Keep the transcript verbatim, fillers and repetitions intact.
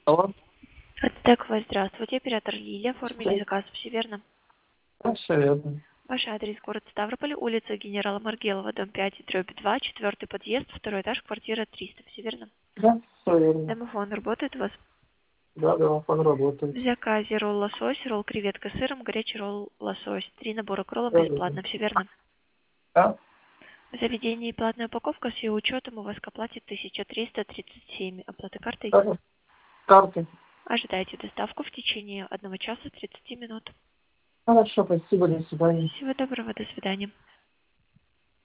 Алло, Так, вы здравствуйте, оператор Лилия, оформили здравствуйте. заказ, все верно? Да, все верно. Ваш адрес город Ставрополь, улица Генерала Маргелова, дом пять, дробь два, четвертый подъезд, второй этаж, квартира триста, все верно? Да, все верно. Домофон работает у вас? Да, да, он В работает. заказе ролл лосось, ролл креветка с сыром, горячий ролл лосось. Три набора к роллам Да, да, да. бесплатно, все верно? Да? В заведении платная упаковка с ее учетом у вас к оплате тысяча триста тридцать семь. Оплата картой? Да, да. Карты. Ожидайте доставку в течение одного часа тридцати минут. Хорошо, спасибо, до свидания. Всего доброго, до свидания.